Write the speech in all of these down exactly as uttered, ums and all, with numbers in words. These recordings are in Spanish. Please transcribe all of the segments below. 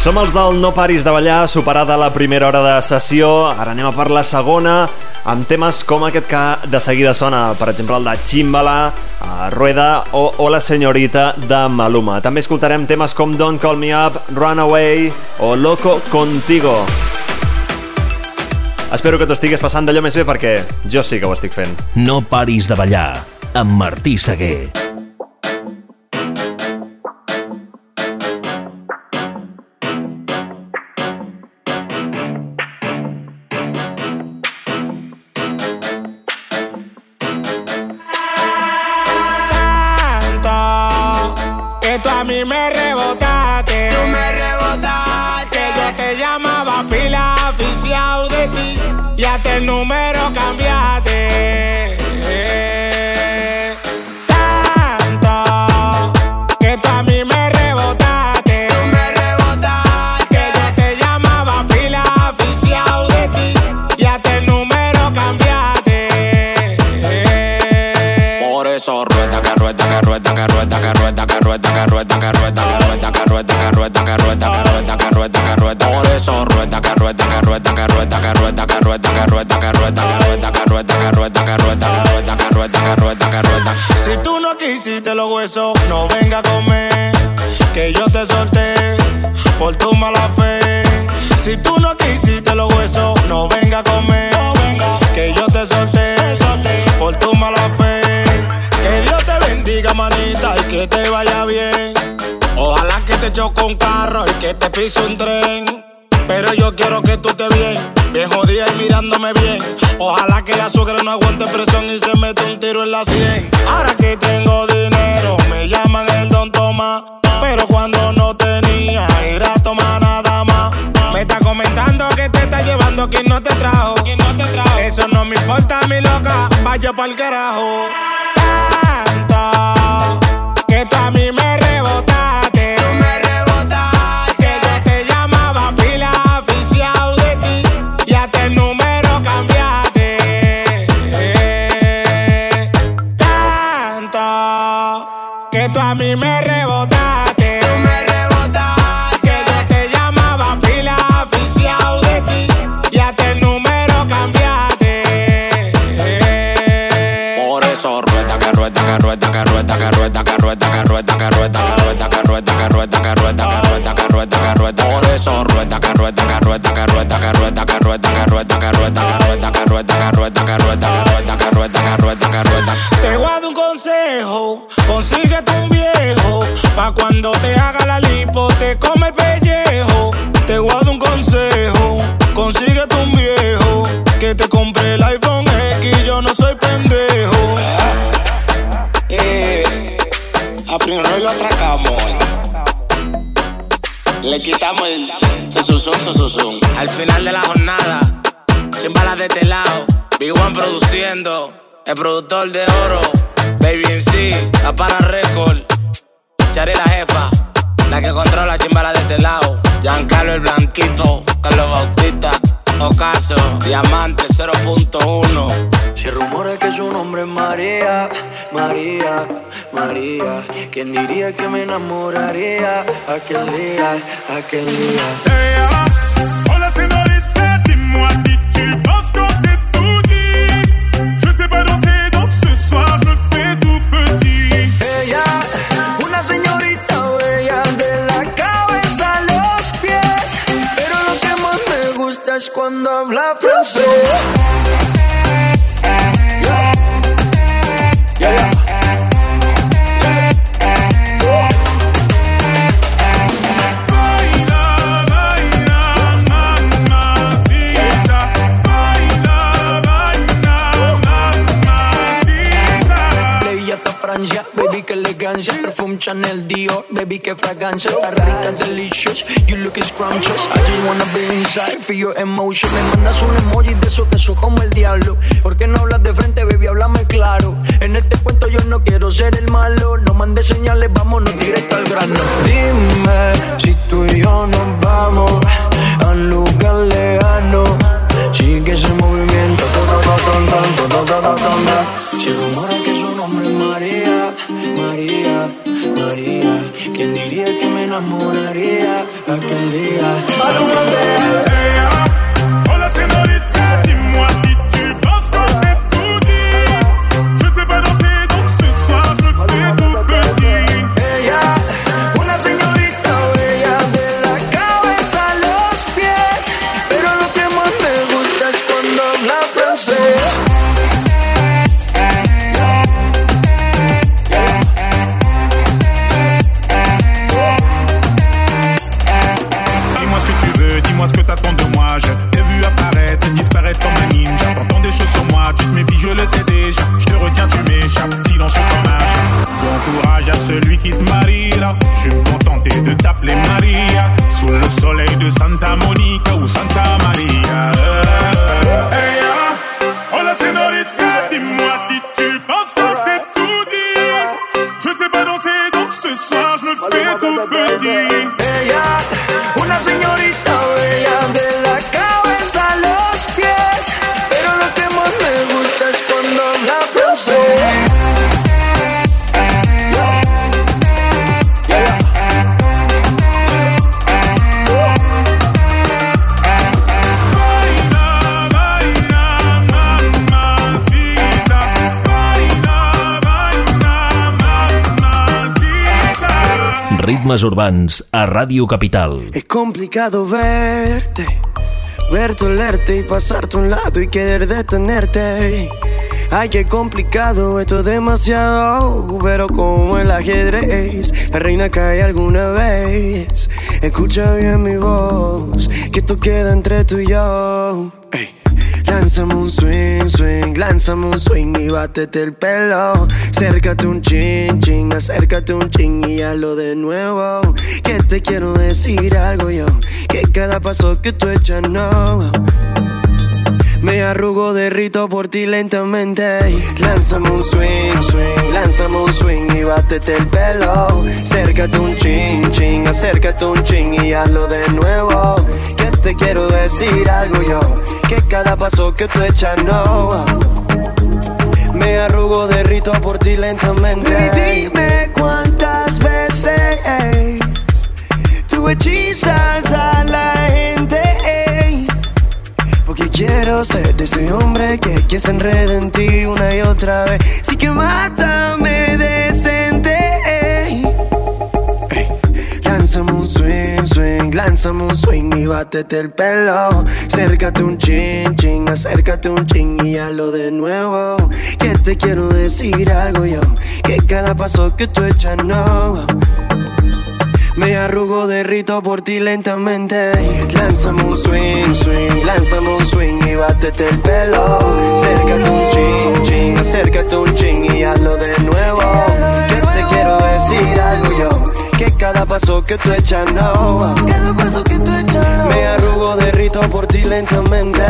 Som els del No Paris de Ballar, superada la primera hora de sessió. Ara anem a per la segona, amb temes com aquest que de seguida sona, per exemple el de Chimbala, Rueda o, o La Señorita de Maluma. També escoltarem temes com Don't Call Me Up, Runaway o Loco Contigo. Espero que t'ho estigues passant d'allò més bé, perquè jo sí que ho estic fent. No Paris de Ballar, amb Martí Seguer. De ti y hasta el número cambiaste. Tanto que tú a mí me rebotaste. Tú me rebotaste. Que yo te llamaba pila oficial de ti y hasta el número cambiaste. Por eso rueda, que rueda, que rueda, que rueda, que rueda, que rueda, que rueda, que rueda, que rueda, que rueda, que rueda, que rueda, que rueda, que rueda, que rueda. Por eso rueda, que rueda, que rueda, que rueda, que rueda, que rueda, que rueda, que rueda, que rueda, que rueda, que rueda, que rueda, que rueda, que rueda, que rueda, que rueda. Si tú no quisiste los huesos, no venga a comer, que yo te solté por tu mala fe. Si tú no quisiste los huesos, no venga a comer, que yo te solté por tu mala fe. Que Dios te bendiga, manita, y que te vaya bien. Ojalá que te choque un carro y que te pise un tren. Pero yo quiero que tú estés bien, bien jodida y mirándome bien. Ojalá que la suegra no aguante presión y se mete un tiro en la sien. Ahora que tengo dinero, me llaman el Don Tomás. Pero cuando no tenía, ir a tomar nada más. Me está comentando que te está llevando quien no te trajo. ¿Quién no te trajo? Eso no me importa, mi loca, vaya pa'l carajo. Tanto que tú a mí me rebotaste. Tú a mí me rebotaste, tú me rebotaste, que yo te llamaba pila oficial de ti y hasta el número cambiaste. Por eso rueda, que rueda, que rueda, que rueda, que rueda, que rueda, que rueda, que rueda, que rueda, que rueda, que rueda, que rueda, que rueda, que rueda, que rueda. Por eso rueda, que rueda, que rueda, que rueda, que rueda, que rueda, que rueda, que rueda, que rueda, que rueda, que rueda, que rueda, que rueda, que rueda, que rueda, que rueda. Te guardo un consejo, consíguete un viejo, pa' cuando te haga la lipo te come el pellejo. Te guardo un consejo, consíguete un viejo, que te compre el iPhone X, yo no soy pendejo. Eh, a primero lo atracamos, le quitamos el susuzum, susuzum. Al final de la jornada, sin balas de este lado, Big One produciendo, el productor de oro, Baby en sí, la para récord. Chari la jefa, la que controla chimbala de este lado. Giancarlo el blanquito, Carlos Bautista, Ocaso, Diamante cero punto uno. Si rumores que su nombre es María, María, María. ¿Quién diría que me enamoraría aquel día, aquel día? Hey, ah, hola señorita, dis-moi si tu penses qu'on s'est tout dit. Je ne sais pas danser, donc ce soir je fais tout petit. Ella, una señorita bella de la cabeza a los pies, pero lo que más me gusta es cuando habla francés. Yeah. Yeah, yeah. Baby, que elegancia, perfume Chanel, Dior. Baby, que fragancia, está rica, delicious. You look scrumptious, I just wanna be inside, feel your emotion. Me mandas un emoji de eso que soy como el diablo. ¿Por qué no hablas de frente, baby? Háblame claro. En este cuento yo no quiero ser el malo. No mandes señales, vámonos directo al grano. Dime si tú y yo nos vamos a un lugar lejano. Sigue ese movimiento. Si rumores que su nombre es María, María, María. ¿Quién diría que me enamoraría aquel día? ce que tu veux, dis-moi ce que t'attends de moi. Je t'ai vu apparaître et disparaître comme un ninja. T'entends des choses sur moi, tu te méfies, je le sais déjà. Je te retiens, tu m'échappes, silence sur ton âge. Bon courage à celui qui te mariera. Je vais me contenter de t'appeler Maria. Sous le soleil de Santa Monica ou Santa Maria. Hey, ah, oh la señorita, dis-moi si tu penses que c'est tout dit. Je ne sais pas danser, donc ce soir je me fais tout petit. Ella, una señorita bella de la cabeza a los pies. Pero lo que más me gusta es cuando habla francés. Ritmes urbans a Ràdio Capital. Es complicado verte, verte, olerte y pasarte a un lado y querer detenerte. Ay, qué complicado, esto es demasiado. Pero como el ajedrez, la reina cae alguna vez. Escucha bien mi voz, que esto queda entre tú y yo. Ey. Lánzame un swing, swing, lánzame un swing y bátete el pelo. Acércate un chin, chin, acércate un chin y hazlo de nuevo. Que te quiero decir algo yo, que cada paso que tú echas no. Me arrugo, derrito por ti lentamente. Lánzame un swing, swing, lánzame un swing y bátete el pelo. Acércate un chin, chin, acércate un chin y hazlo de nuevo. Que te quiero decir algo yo, que cada paso que tú echas no. Me arrugo, derrito por ti lentamente. Baby, dime cuántas veces tú hechizas a la gente. Porque quiero ser de ese hombre que, que se enreda en ti una y otra vez. Así que mátame decente. Ey. Ey. Lánzame un swing, swing, lánzame un swing y bátete el pelo. Acércate un chin, chin, acércate un chin y hazlo de nuevo. Que te quiero decir algo yo, que cada paso que tú echas no. Me arrugo, derrito por ti lentamente. Lánzame un swing, swing, lánzame un swing y bátete el pelo. Acércate un chin, chin, acércate un chin y hazlo de nuevo. Que te quiero decir algo yo, que cada paso que tú echas no. Cada paso que tú echas. Me arrugo, derrito por ti lentamente.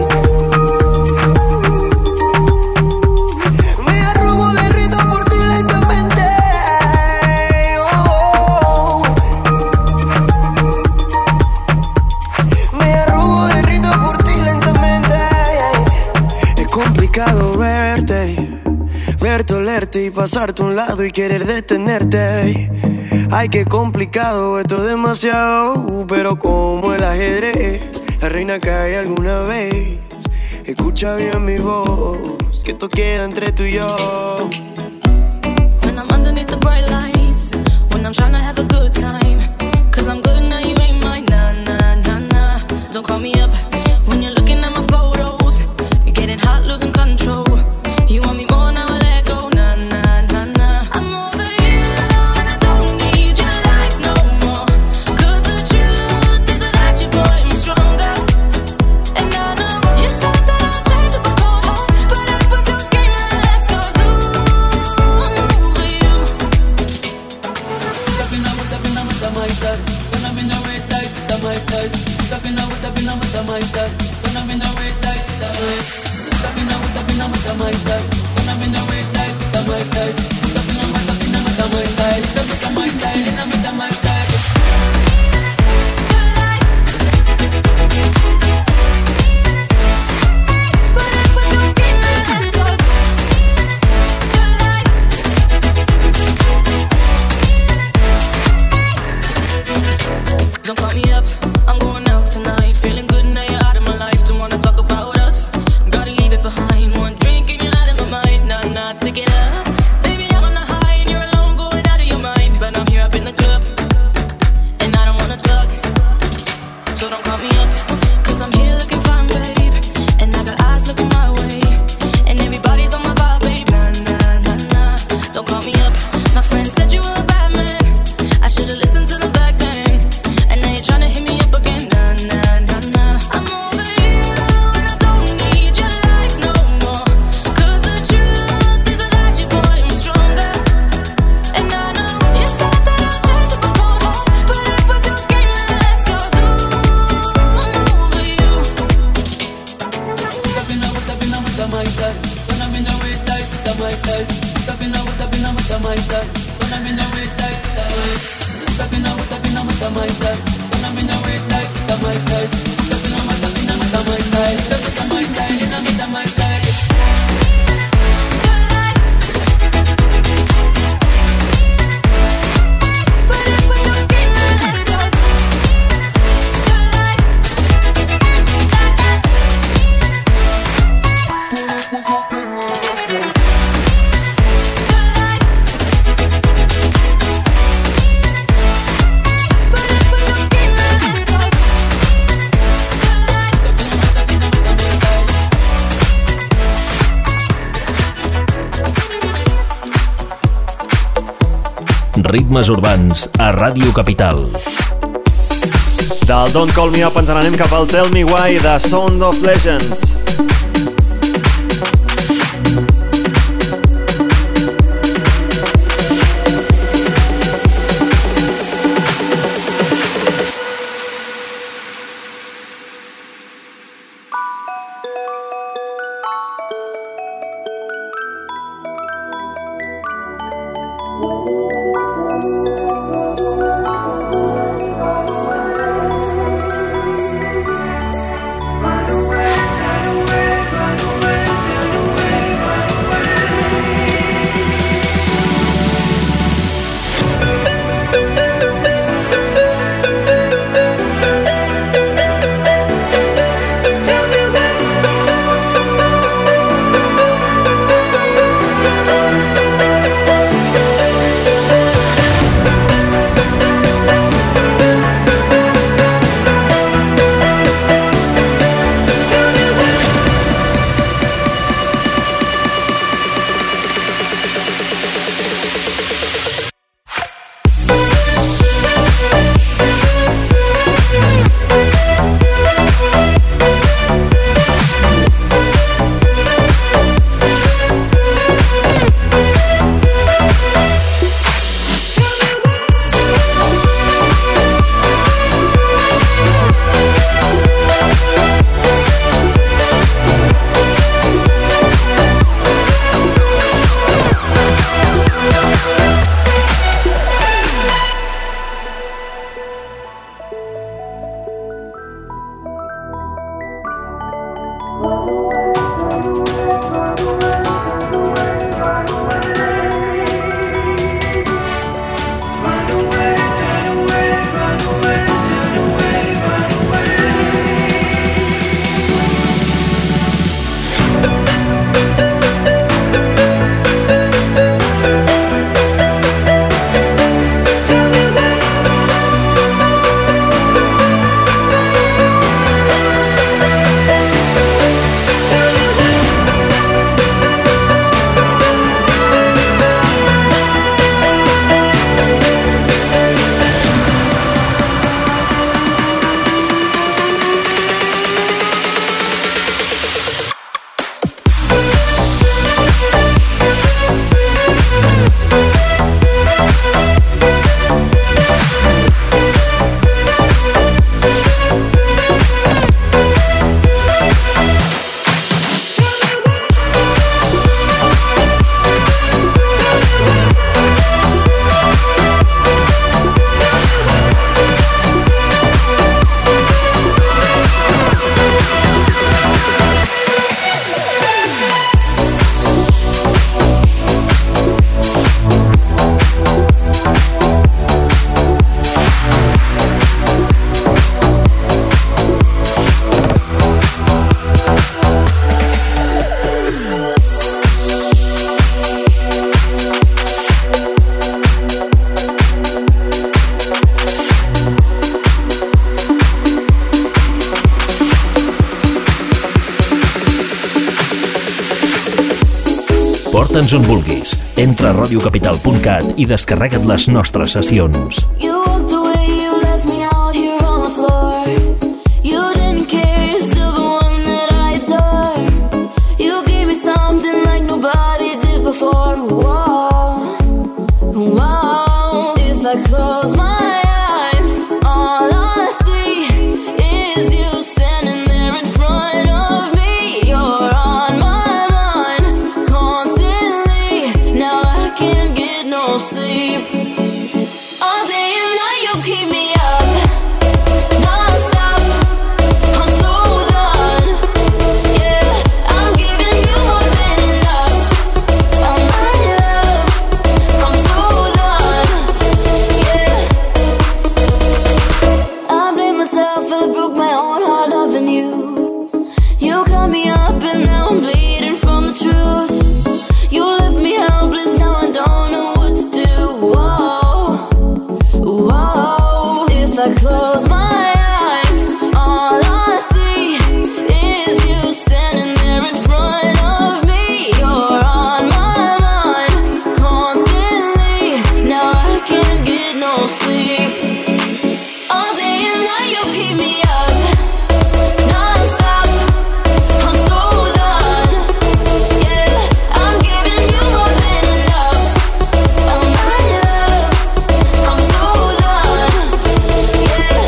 Verte, verte, olerte y pasarte a un lado y querer detenerte. Ay, qué complicado, esto es demasiado. Pero como el ajedrez, la reina cae alguna vez. Escucha bien mi voz, que esto queda entre tú y yo. When I'm underneath the bright lights, when I'm trying to have a good time, cause I'm good now, you ain't mine, nah, nah, nah, nah. Don't call me up when you're looking at my photos. You're getting hot, losing control. You want me more, now I let go, nah, nah, nah, nah. I'm over you and I don't need your lies no more. Cause the truth is that you boy, I'm stronger. And I know you said that I'll change up a cold heart, but I was your game and let's go zoom over you. Stepping out, stepping out with the my style. When I'm in the way tight, the my style. Stepping out, stepping out with the my style. When I'm in the way tight, the my style. Stepping out, stepping out with the my style. When I'm in the way tight, the my style. Stepping out, stepping out with the my style. Stepping with the my style, and I'm with the my style. Don't call me up, I'm going out tonight. Feeling good now you're out of my life. Don't wanna talk about us, gotta leave it behind. One drink and you're out of my mind. Nah, nah, take it up. Baby, I'm on the high and you're alone, going out of your mind. But I'm here up in the club, and I don't wanna talk. So don't call me up, cause I'm here looking fine, babe. And I got eyes looking my way, and everybody's on my vibe, babe. Nah, nah, nah, nah. Don't call me up, my friend said you were a bad man. I should've listened to them back then. And now you're trying to hit me up again. up in the waist like that my style. Step in a my step in a that my style. Step in a my style, in a me that my style. Ritmes urbans a Ràdio Capital. Del Don't Call Me Up ens n'anem cap al Tell Me Why de Sound of Legends. Porta'ns on vulguis. Entra a radio capital punt cat i descarrega't les nostres sessions. You walked away, you left me out here on the floor. You didn't care, you're still the one that I adore. You gave me something like nobody did before. Whoa, whoa. If I close my eyes, all I see is you standing there in front of me. You're on my mind constantly. Now I can't get no sleep. All day close my eyes, all I see is you standing there in front of me. You're on my mind constantly. Now I can't get no sleep. All day and night you keep me up, non-stop. I'm so done. Yeah, I'm giving you more than enough of my love. I'm so done. Yeah.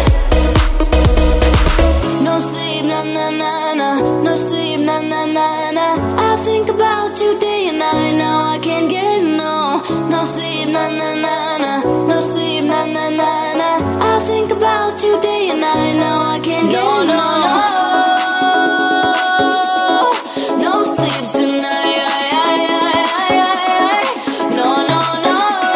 No sleep, na na na na. No sleep, na na na na. I think about you day and night. Now I can't get no. No sleep, na na na na. No sleep, na na na na. I think about you day and night. Now I can't get no. No, no, no sleep tonight. No, no, no.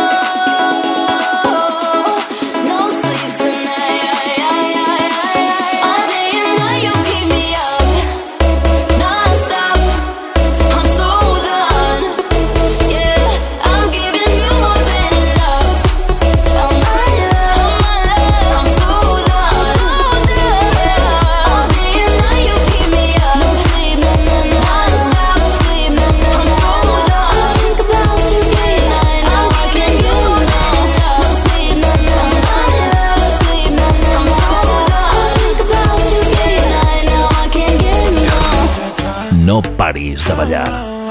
No sleep tonight. All day and night you keep me up, non-stop. I'm so done. Yeah, I'm giving you more than enough of my love. I'm so done. All day and night you keep me up. No sleep, na na na. Non-stop, no sleep, na na na. I'm so done. I think about you day and night. Now I can't get no. No sleep, na na na. No sleep, na na na. I'm so done. I think about you day and night. Now I can't get no. No paris de ballar.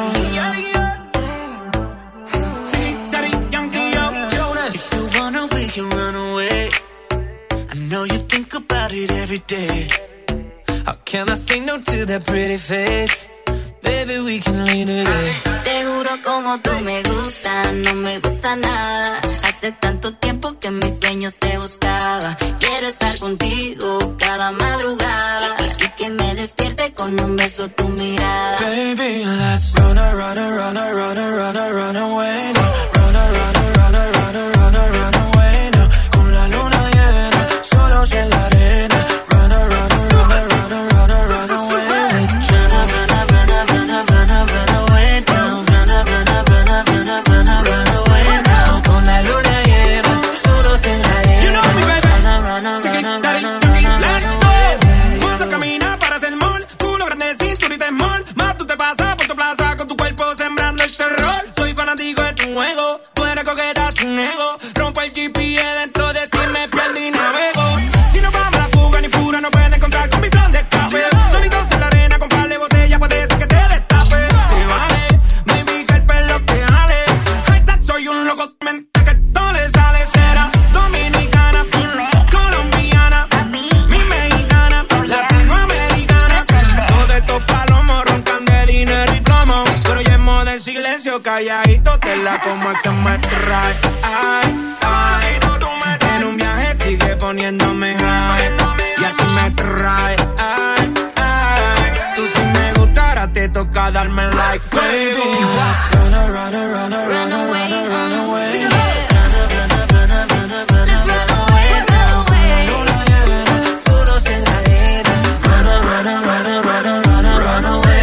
If you wanna, we can run away. I know you think about it every day. How can I say no to that pretty face? Baby, we can leave today. Te juro como tú me gustas, no me gusta nada. Hace tanto tiempo que en mis sueños te buscaba. Quiero estar contigo cada madrugada y que me despierte con un beso tu mirada. Baby, let's run, a, run, a, run, a, run, a, run, a, run away now. Run, a, run, a, run, a, run, a, run, a, run away now. Con la luna llena, solos en la arena. Run, a, run, a, run, a, run, a, run, a, run away. Run, a, run, a, run, a, run, a, run, a, run away now. Run, a, run, a, run, a, run, a, run, a, run away now. Con la luna llena, solos en la arena. You know me, baby. Run, a, run, a, run, a, run, a, run, a, Let's run go. away. Cuando caminas para hacer mall, culo grande, cinturita small. Más tú te pasas por tu plaza con tu cuerpo sembrando el terror. Soy fanático de tu juego, tú eres coqueta sin ego. Rompo el G P S dentro de ti, me pierdo y navego. Si no vamos a la fuga ni fura, no puedes encontrar con mi plan de escape. Solitos en la arena con par de botella, puede ser que te destape. Se vale, baby, que el pelo te jale. Hashtag soy un loco, mente que todo le sale. Será dominicana, colombiana, mi mexicana, latinoamericana. Todos estos palomos roncan de dinero y plomo, pero yo en modo en silencio, calladito, te la como es que me trae. Ay, ay, en un viaje sigue poniéndome high y así me trae. Ay, ay, tú si me gustara te toca darme like, baby. Run, a, run, a, run, a, run, a, run, a, run away. Run, a, run, a, run, a, run, a, run, a, run away now. Con la luna llena, solos en la arena. Run, a, run, a, run, a, run, a, run, a, run away.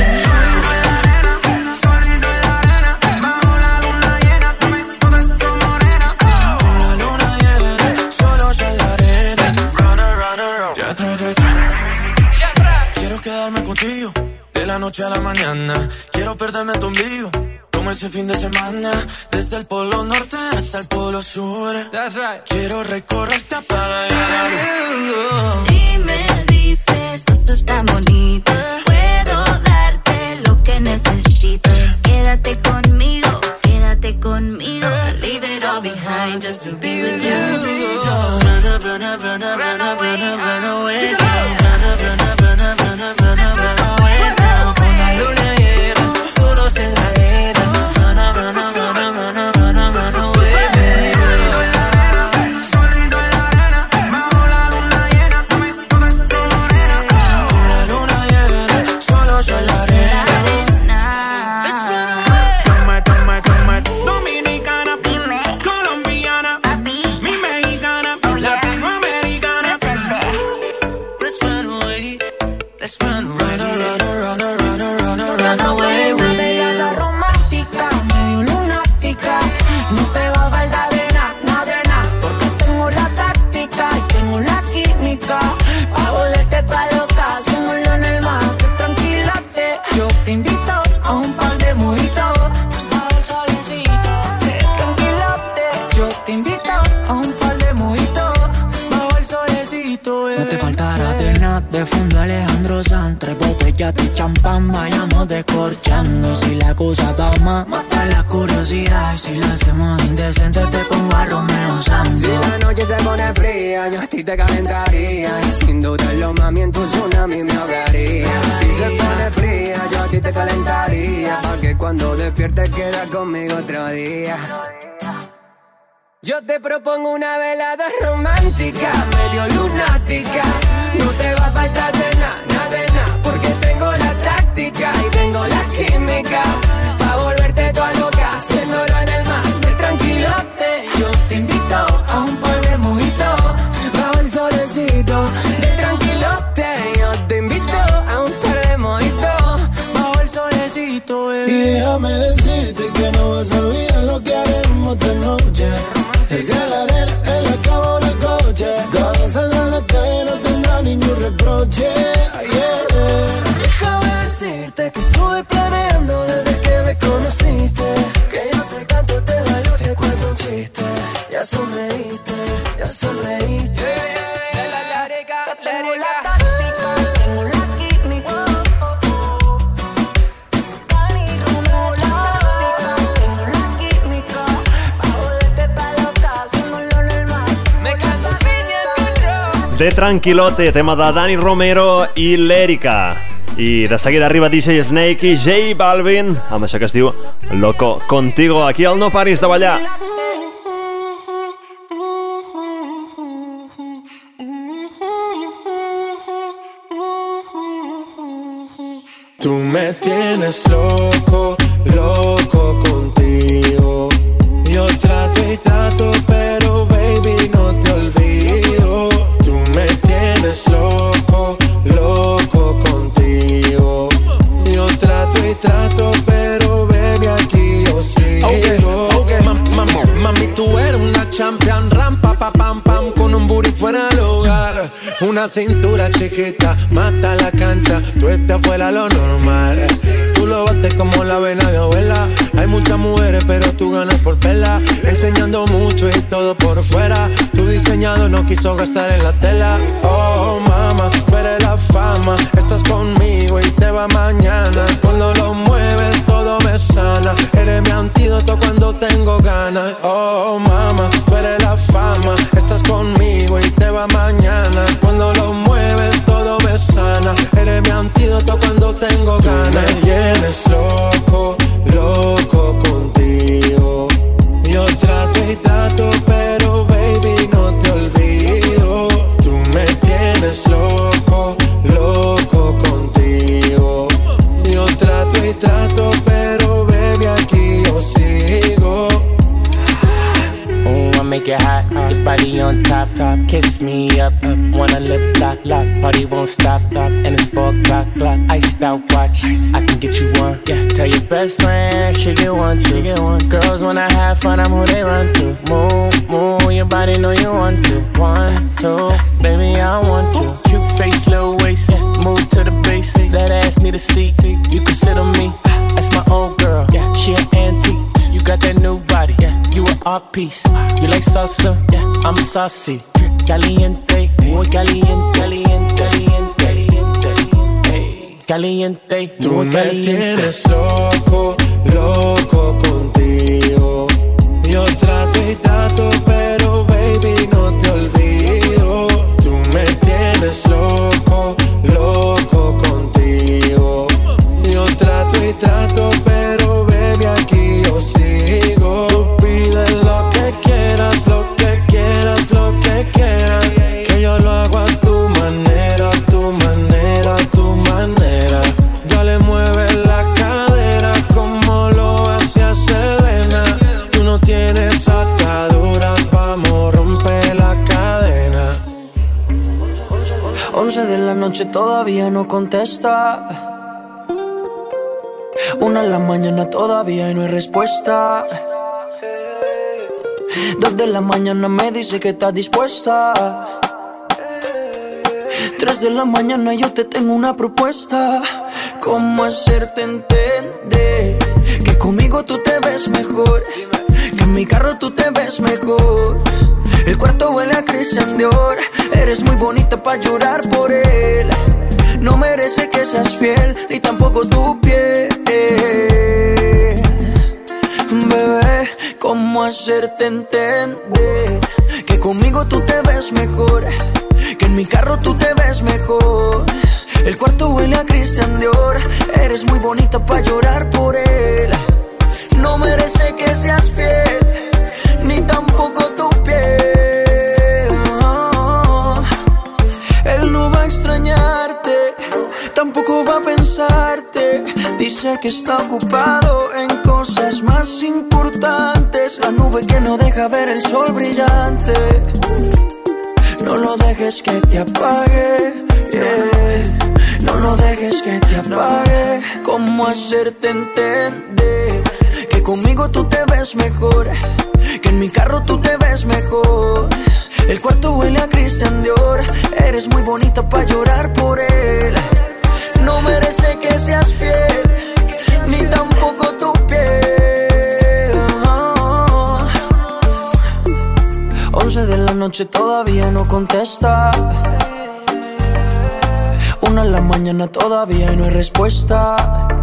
Solito en la arena, bajo la luna llena, dame toda esa morena. Con la luna llena, solos en la arena. Run, a, run, a, run. Ya atrás, ya atrás. Quiero quedarme contigo de la noche a la mañana. Quiero perderme tu ombligo como ese fin de semana. Desde el polo norte hasta el polo sur. That's right. Quiero recorrerte a pagar. Si me dices cosas tan bonitas, puedo darte lo que necesitas. Quédate conmigo, quédate conmigo. Leave it all behind just to be with you. Run, a, run, a, run, a, run, a, run, a, run away now. Run, a, run, a, run, a, run, a, run, a, run away now. Con la luna llena, solos en la arena. Run, a, run, a, run, a, run, a, run, a, run away. Solito en la arena, bajo la luna llena, dame toda esa morena. Con la luna llena, solos en la arena. Toma, toma, toma, dominicana, colombiana, mi mexicana, latinoamericana. Let's run suavecito, eh. No te faltará de nada, de fondo Alejandro Sanz. Tres botellas de champán, vayamos descorchando. Si la cosa va más, mata la curiosidad. Y si la hacemos indecente, te pongo a Romeo Sanz. Si la noche se pone fría, yo a ti te calentaría. Y sin dudarlo, mami, en tu tsunami me ahogaría. Si se pone fría, yo a ti te calentaría. Pa' que cuando despiertes quieras conmigo otro día. Yo te propongo una velada romántica, medio lunática. No te va a faltar de nada, nada de nada, porque tengo la táctica y tengo la química pa' volverte toda loca, haciéndolo en el mar de tranquilote. Yo te invito a un par de mojitos bajo el solecito de tranquilote. Yo te invito a un par de mojitos bajo el solecito, eh. Y déjame decirte que no vas a olvidar lo que haremos esta noche. Es en la arena, en la cama o en el coche. Todo saldrá en la tele, no tendrá ningún reproche. Yeah. Déjame decirte que estuve planeando desde que me conociste. Que yo te canto, te bailo, te cuento un chiste. Ya sonreíste, ya sonreíste. Yeah, la larga, larga. Tengo la química. Dani Romero, tengo la química. Pa' volverte pa' loca, haciéndolo en el mar. Me canto piña. De Tranquilote, tema de Dani Romero i l'Erika. I de seguida arriba D J Snake i J Balvin amb això que es diu Loco Contigo, aquí al No Paris de Ballar. Tú me tienes loco, loco contigo. Yo trato y trato, pero baby no te olvido. Tú me tienes loco, loco contigo. Yo trato y trato, pero baby aquí yo sigo. Okay, okay. Mam, mam, mami, tú eres una champion, rampa, pa, pam, pam, con un booty fuera del hogar. Una cintura chiquita, mata la cancha, tú estás fuera lo normal. Tú lo bates como la vena de abuela. Hay muchas mujeres, pero tú ganas por verla. Enseñando mucho y todo por fuera. Tu diseñado no quiso gastar en la tela. Oh, mama, tú eres la fama. Estás conmigo y te va mañana. Cuando lo mueves todo me sana. Eres mi antídoto cuando tengo ganas. Oh, mama, tú eres la fama. Estás conmigo y te va mañana. Cuando lo mueves todo me sana. Eres mi antídoto cuando tengo ganas. Tú me tienes loco, loco contigo. Yo trato y trato, pero baby no te olvido. Tú me tienes loco, loco contigo. Yo trato y trato, pero baby aquí yo sigo. Oh, I make it hot, your body on top, top. Kiss me up, up. Wanna lip lock, lock. Party won't stop, stop. And it's four o'clock, clock. Iced out watch, I can get you one. Yeah, tell your best friend she get one, she get one. Girls wanna have fun, I'm who they run to. Move, move, your body know you want to. One, two, baby I want you. Cute face, little waist, yeah. Move to the base. That ass need a seat, you can sit on me. That's my old girl, yeah. She an antique. You got that new body, yeah. You an art piece. You like salsa, yeah. I'm saucy. Caliente, muy caliente, caliente, caliente, caliente, caliente. Tú muy me caliente. tienes loco, loco contigo. Yo trato y trato, pero baby no te olvido. Tú me tienes loco, loco contigo. Yo trato y trato, pero baby aquí yo sigo. Tú pides lo que quieras, lo que quieras, lo que quieras. Que yo lo hago a tu manera, a tu manera, a tu manera. Ya le mueves la cadera como lo hacía Selena. Tú no tienes ataduras, vamos a romper la cadena. Once de la noche todavía no contesta. Una en la mañana todavía y no hay respuesta. Dos de la mañana me dice que está dispuesta. Tres de la mañana yo te tengo una propuesta. ¿Cómo hacerte entender que conmigo tú te ves mejor? Que en mi carro tú te ves mejor. El cuarto huele a Christian Dior. Eres muy bonita pa' llorar por él. No merece que seas fiel, ni tampoco tu piel. Bebé, ¿cómo hacerte entender que conmigo tú te ves mejor? Que en mi carro tú te ves mejor. El cuarto huele a Christian Dior. Eres muy bonita pa' llorar por él. No merece que seas fiel, ni tampoco tu piel. Oh, él no va a extrañarte, tampoco va a pensarte. Dice que está ocupado en cosas más importantes. La nube que no deja ver el sol brillante. No lo dejes que te apague, yeah. No lo dejes que te apague. ¿Cómo hacerte entender que conmigo tú te ves mejor? Que en mi carro tú te ves mejor. El cuarto huele a Christian Dior. Eres muy bonita pa' llorar por él. No merece que seas fiel, ni tampoco tu piel. Oh. Once de la noche todavía no contesta. Una en la mañana todavía y no hay respuesta.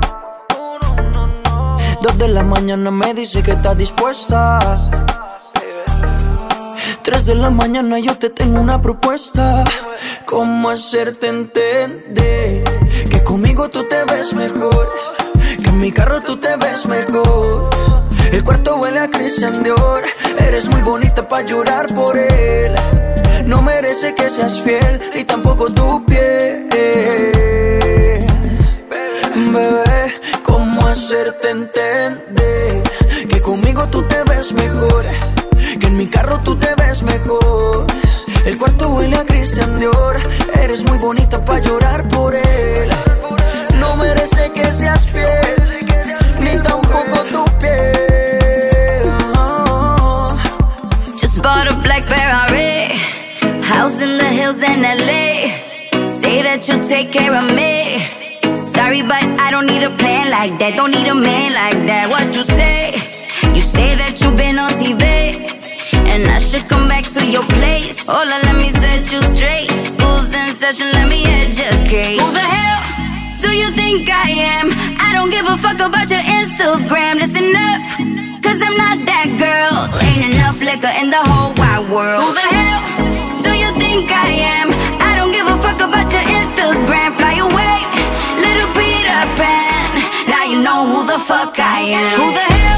Dos de la mañana me dice que está dispuesta. Tres de la mañana yo te tengo una propuesta. ¿Cómo hacerte entender que conmigo tú te ves mejor? Que en mi carro tú te ves mejor. El cuarto huele a Christian Dior. Eres muy bonita pa' llorar por él. No merece que seas fiel, ni tampoco tu piel. Bebé, ¿cómo hacerte entender que conmigo tú te ves mejor? Que en mi carro tú te ves mejor. El cuarto huele a Christian Dior. Eres muy bonita pa' llorar por él. No merece que seas fiel, ni tampoco tu piel. Oh. Just bought a black Ferrari, house in the hills in L A. Say that you'll take care of me. Sorry, but I don't need a plan like that. Don't need a man like that. What you say? You say that you've been on T V, and I should come back to your place. Hola, let me set you straight. School's in session, let me educate. Who the hell do you think I am? I don't give a fuck about your Instagram. Listen up, cause I'm not that girl. Ain't enough liquor in the whole wide world. Who the hell do you think I am? I don't give a fuck about your Instagram. Fly away, little Peter Pan. Now you know who the fuck I am. Who the hell?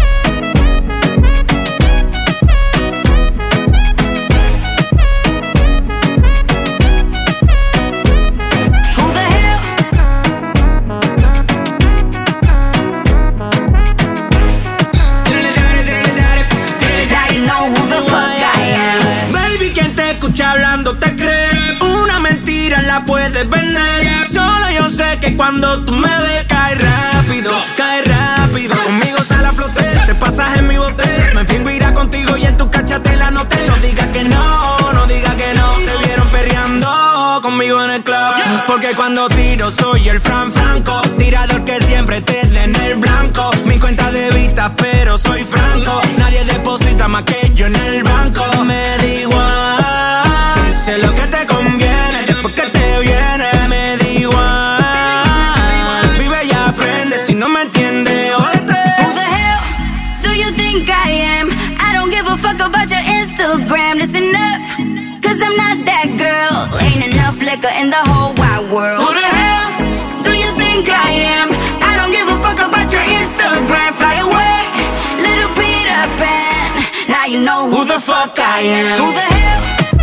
Hablando te crees, una mentira la puedes vender. Solo yo sé que cuando tú me ves cae rápido, cae rápido. Conmigo sale a flote, te pasas en mi bote. Me fingo irá contigo y en tu cachate la noté. No digas que no, no digas que no. Te vieron perreando conmigo en el club. Porque cuando tiro soy el Fran Franco, tirador que siempre te dé en el blanco. Mi cuenta de vista pero soy franco. Nadie deposita más que yo en el banco. Me da igual, sé lo que te conviene, después que te viene, me da igual. Vive y aprende, si no me entiendes, oíste. Who the hell do you think I am? I don't give a fuck about your Instagram. Listen up, cause I'm not that girl. Ain't enough liquor in the whole wide world. Who the hell do you think I am? I don't give a fuck about your Instagram. Fly away, little Peter Pan. Now you know who, who the fuck I am. Who the hell?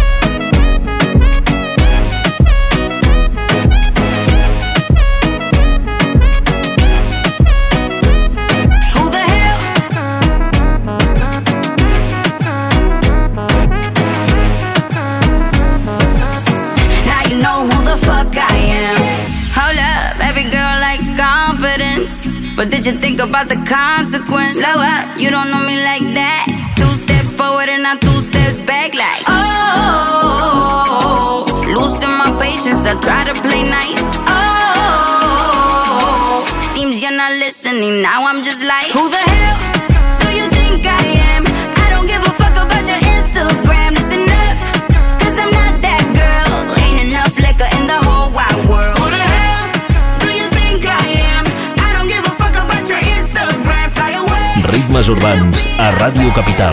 But did you think about the consequence? Slow up, you don't know me like that. Two steps forward and not two steps back like oh, losing my patience, I try to play nice. Oh, seems you're not listening, now I'm just like who the hell do you think I am? I don't give a fuck about your Instagram. temes urbans a Ràdio Capital.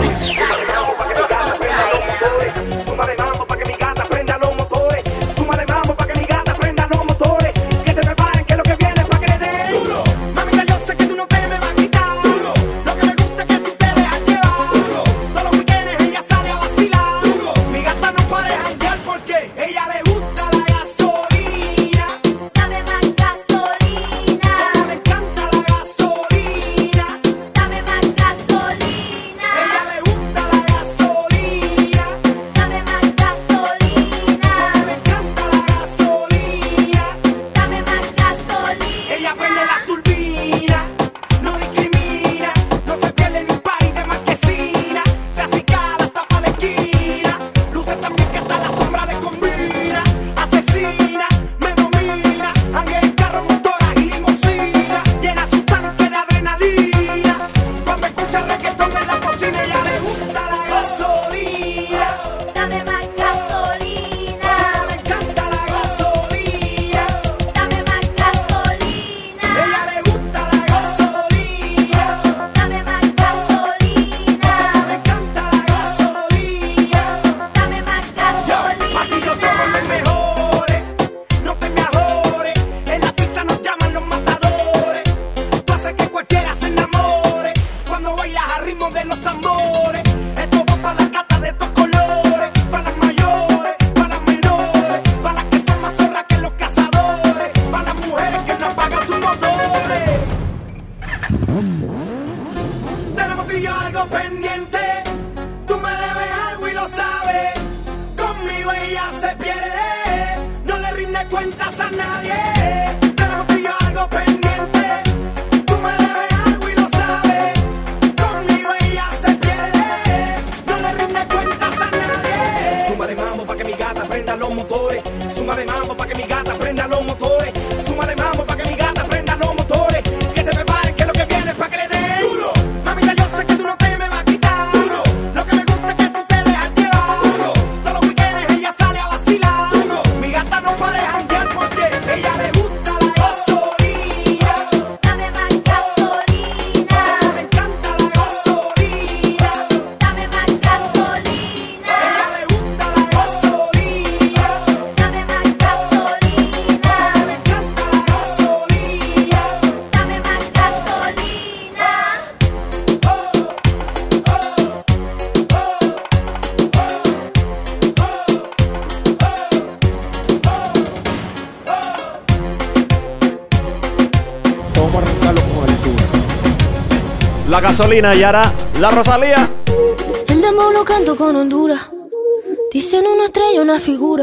La Gasolina y ahora la Rosalía. El dembow lo canto con Honduras. Dicen una estrella, una figura.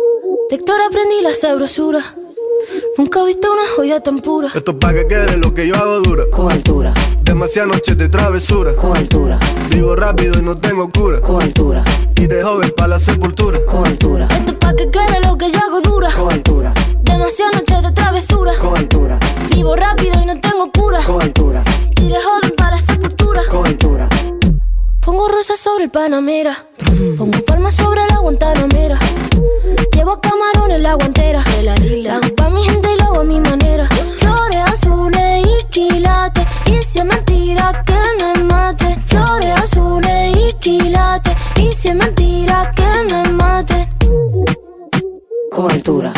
De Héctor aprendí la sabrosura. Nunca he visto una joya tan pura. Esto es pa' que quede lo que yo hago dura. Con altura. Demasiadas noches de travesura. Con altura. Vivo rápido y no tengo cura. Con altura. Y de joven pa' la sepultura. Con altura. Esto es pa' que quede lo que yo hago dura. Con altura. Demasiadas noches de travesura. Con altura. Vivo rápido y no tengo cura. Con altura. Y de joven pa' la sepultura. Con altura. Pongo rosas sobre el Panamera. Pongo palmas sobre la Guantanamera. Llevo camarones en la guantera. La hago pa' mi gente y lo hago a mi manera. Flores azules y quilates. Y si es mentira que me mate. Flores azules y quilates. Y si es mentira que me mate. Con altura.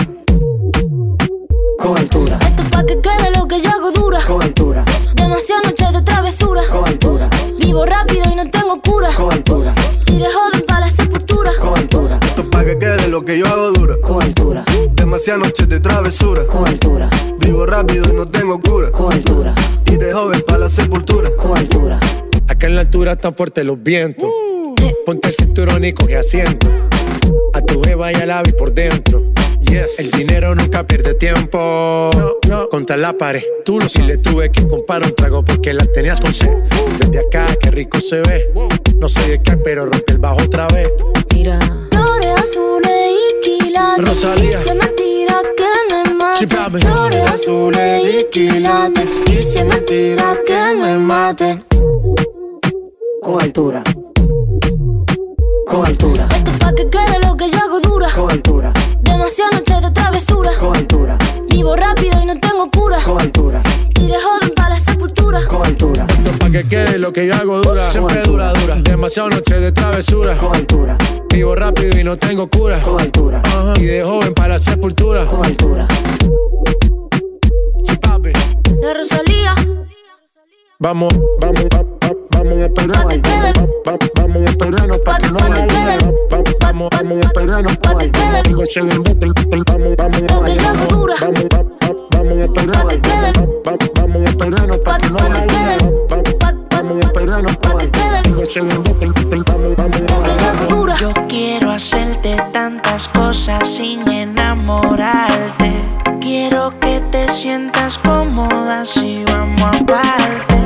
Con altura. Esto es pa' que quede lo que yo hago dura. Con altura. Demasiadas noches de travesura. Con altura. Vivo rápido y no tengo cura. Con altura. Y de joven pa' la sepultura. Con altura. Esto es pa' que quede lo que yo hago dura. Con altura. Demasiadas noches de travesura. Con altura. Vivo rápido y no tengo cura. Con altura. Y de joven pa' la sepultura. Con altura. Acá en la altura están fuertes los vientos. Uh. Ponte el cinturón y coge asiento. A tu jeva y al ave por dentro. Yes. El dinero nunca pierde tiempo. No, no. Contra la pared. Tú lo si le tuve que comprar un trago porque la tenías con sed. Desde acá, qué rico se ve. No sé de qué, pero rompe el bajo otra vez. Mira. Flores azules y quilates. Rosalía. Y si es mentira que me mate. Flores azules y quilates. Y si es mentira que me mate. Con altura. Con altura. Esto es pa' que quede lo que yo hago dura. Con altura. Demasiadas noches de travesura. Con altura. Vivo rápido y no tengo cura. Con altura. Y de joven pa' la sepultura. Con altura. Esto es pa' que quede lo que yo hago dura. Siempre dura, dura. Demasiado noche de travesura. Con altura. Vivo rápido y no tengo cura. Con altura. Uh-huh. Y de joven para la sepultura. Con altura. Chipapi. La Rosalía. Vamos, vamos, va, va, vamos a esperar. Va, va, vamos a esperarnos pa' que no haya luna. Va, vamos, vamos a esperarnos pa' que no haya luna. Vamos, vamos, vamos, vamos, vamos a esperar. Vamos a esperarnos pa' que no haya luna. Vamos a esperarnos pa' que vamos, vamos. Yo quiero hacerte tantas cosas sin enamorarte. Quiero que te sientas cómoda si vamos aparte.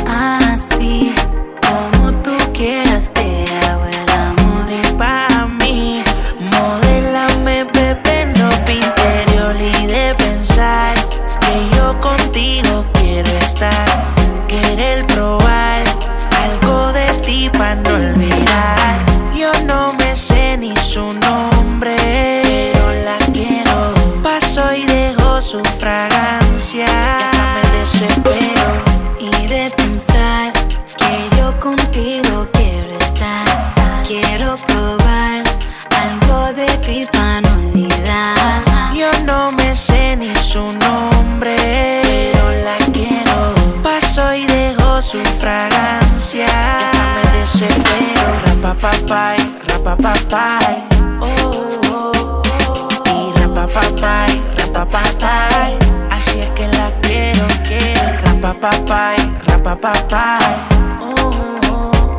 Así como tú quieras te hago el amor. Y pa' mí, modélame, bebé, en ropa interior. Y de pensar que yo contigo quiero estar. Querer probar algo de ti pa' no olvidar. Yo no me sé ni su nombre, pero la quiero. Paso y dejo su fragancia, ya me desespero. Y de pensar que yo contigo quiero estar. Quiero probar algo de ti para no olvidar. Yo no me sé ni su nombre, pero la quiero. Paso y dejo su fragancia, ya me desespero. Rapapapay, rapapapay, oh, oh, oh. Y rapapapay, rapapapay, así es que la quiero, quiero. Rapapapay, rapapapay, oh, oh, oh.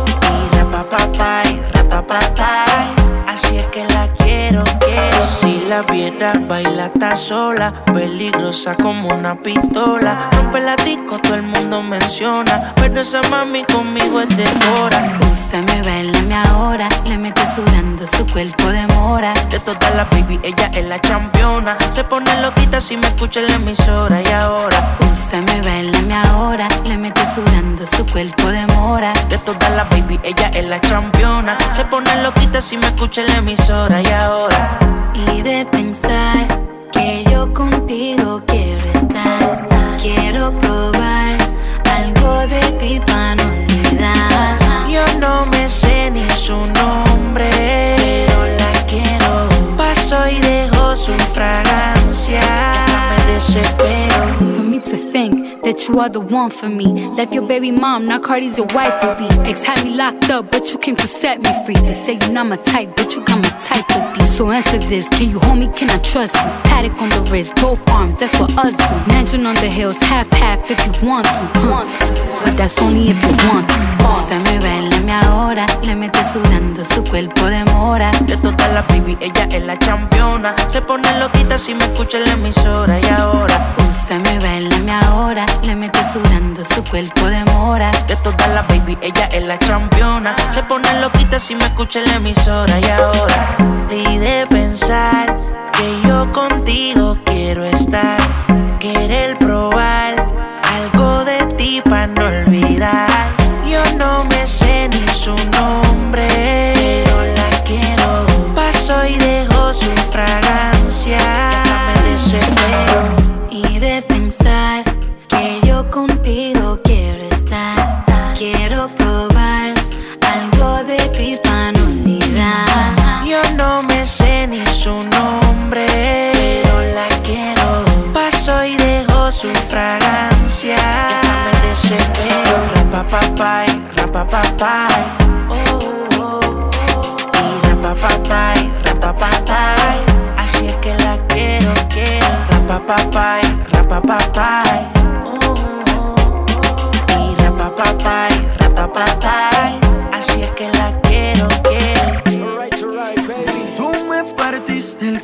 Y rapapapay, rapapapay, así es que la quiero, quiero. Si la viera baila está sola, peligrosa como una pistola. Rompe la disco, todo el mundo menciona, pero esa mami conmigo es de hora. Úsame, bailame ahora, le mete sudando su cuerpo de mora. De todas las baby, ella es la championa. Se pone loquita si me escucha en la emisora. Y ahora, úsame, bailame ahora, le mete sudando su cuerpo de mora. De todas las baby, ella es la championa. Se pone loquita si me escucha en la emisora. Y ahora, y de pensar que yo contigo quiero estar. Quiero probar algo de ti para no olvidar. Yo no me sé ni su nombre, pero la quiero. Paso y dejo su fragancia, ya me desespero. For me to think that you are the one for me. Left your baby mom, now Cardi's your wife to be. Ex had me locked up, but you came to set me free. They say you're not my type, but you got my type to be. So answer this, can you hold me, can I trust you? Paddock on the wrist, both arms, that's what us do. Mansion on the hills, half-half if you want to, huh? But that's only if you want to. Úsame, bailame ahora, le mete sudando su cuerpo de mora. De todas las baby, ella es la championa. Se pone loquita si me escucha en la emisora. Y ahora, úsame, bailame ahora, le mete sudando su cuerpo de mora. De todas las baby, ella es la championa. Se pone loquita si me escucha en la emisora. Y ahora, y de pensar que yo contigo quiero estar. Querer probar algo de ti pa' no olvidar. Yo no me sé ni su nombre, pero la quiero. Paso y dejo su fragancia, ya me desespero. Y de pensar que yo contigo quiero estar. Quiero probar algo de ti para no olvidar. Yo no me sé ni su nombre, pero la quiero. Paso y dejo su fragancia, ya me desespero. Rapapapay, rapapapay, oh, oh, oh. Y rapapapay, rapapapay, así es que la quiero, quiero. Rapapapay, rapapapay, oh, oh, oh. Y rapapapay, rapapapay, así es que la quiero, quiero. Alright, alright, baby. Tú me partiste el